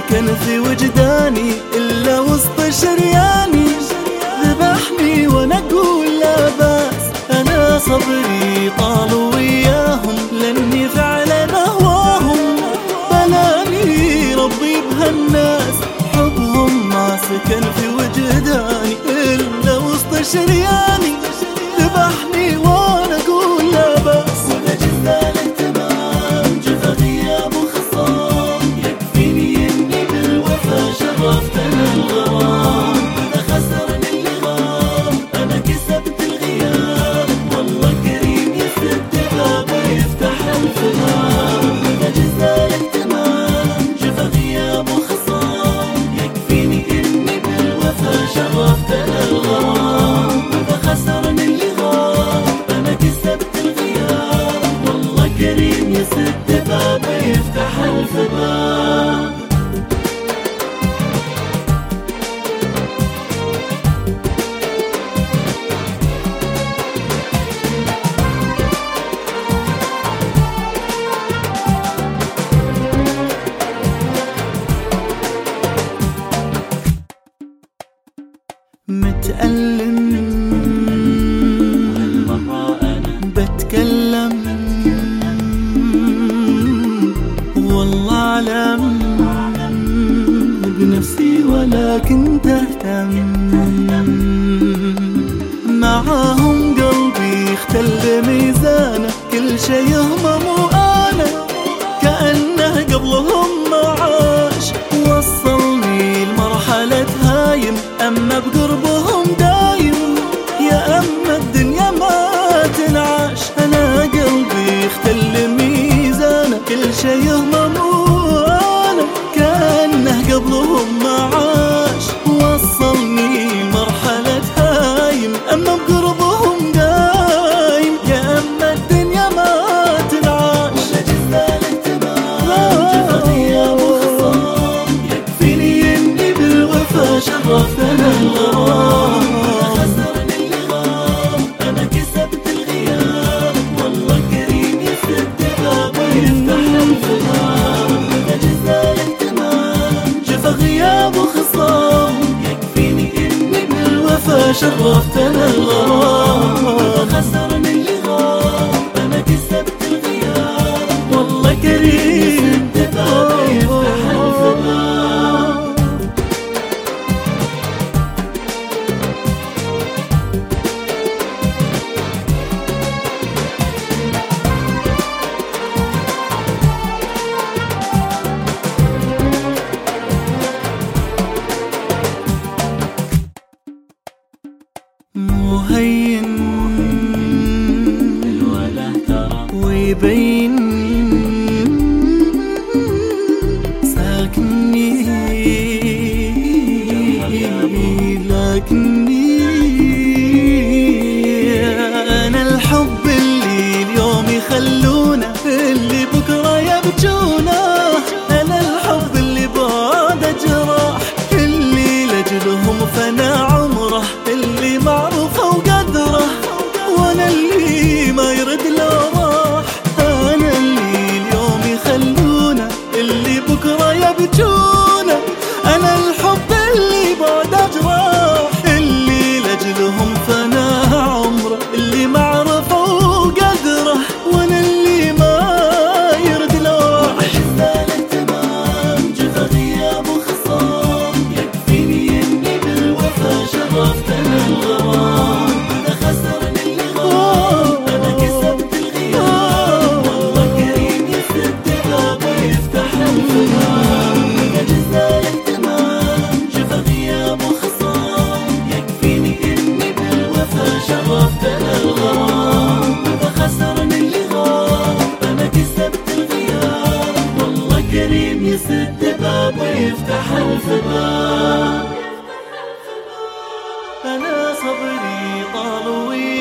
سكن في وجداني إلا وسط شرياني. ذبحني وانا اقول لا باس، انا صبري طال وياهم لاني فعلا اهواهم. بلاني ربي بهالناس حبهم ما سكن في وجداني إلا وسط شرياني. ذبحني وانا اقول لا باس، وانا جزالك تمام جفا غياب وخصام. يكفيني اني بالوفا شرفت انا الغرام. اذا خسرني اللي غاب انا كسبت الغياب، والله كريم يسد بابه يفتح الفباب. وانا جزالك تمام جفا غياب وخصام. يكفيني اني بالوفا شرفت انا الغرام. اذا خسرني اللي غاب انا كسبت الغياب، والله كريم يسد بابه يفتح الفباب. متألم هالمرة أنا بتكلم، والله أعلم بنفسي ولكن تهتم. معاهم قلبي اختل ميزانه، كل شي يهمم وأنا كأنه قبلهم ما عاش. وصلني لمرحلة هايم، أما بقربهم دايم يا أما الدنيا ما تنعاش. أنا قلبي اختل ميزانه، كل شي يهمم وأنا كأنه قبلهم ما عاش. وصلني مرحلة هايم، أما بقربهم دايم يا أما الدنيا ما تنعاش. ولا جزالك تمام جفا غياب وخصام. يكفيني إني بالوفا شرفت أنا الغرام. خسرني اللي غاب أنا كسبت الغياب، والله كريم يسد بابه يفتح الفباب. ولا جزالك تمام جفا غياب وخصام. يكفيني إني بالوفا شرفت أنا الغرام. خسرني اللي غاب أنا كسبت الغياب، والله كريم يسد بابه يفتح الفباب. مهين الوله ترى ويبين ساكني، لكني أنا الحب اللي اليوم يخلونه اللي بكرة يبجونه. أنا الحب اللي بعد جراح، اللي لجلهم فنى عمره، اللي معروفه وقدره، وانا اللي ما يرد له راح. انا اللي اليوم يخلونه اللي بكره يبجونه. انا الحب اللي بعد جراح، اللي لجلهم فنى عمره، اللي معروفه وقدره، وانا اللي ما يرد له راح. جزالك تمام جفا غياب وخصام. يكفيني اني بالوفا شرفت انا الغرام. اذا خسرني اللي غاب انا كسبت الغياب، والله كريم يسد بابه يفتح الفباب. يا جزالك تمام جفا غياب وخصام. يكفيني اني بالوفا شرفت انا الغرام. اذا خسرني اللي غاب انا كسبت الغياب، والله كريم يسد بابه يفتح الفباب. أنا صبري طال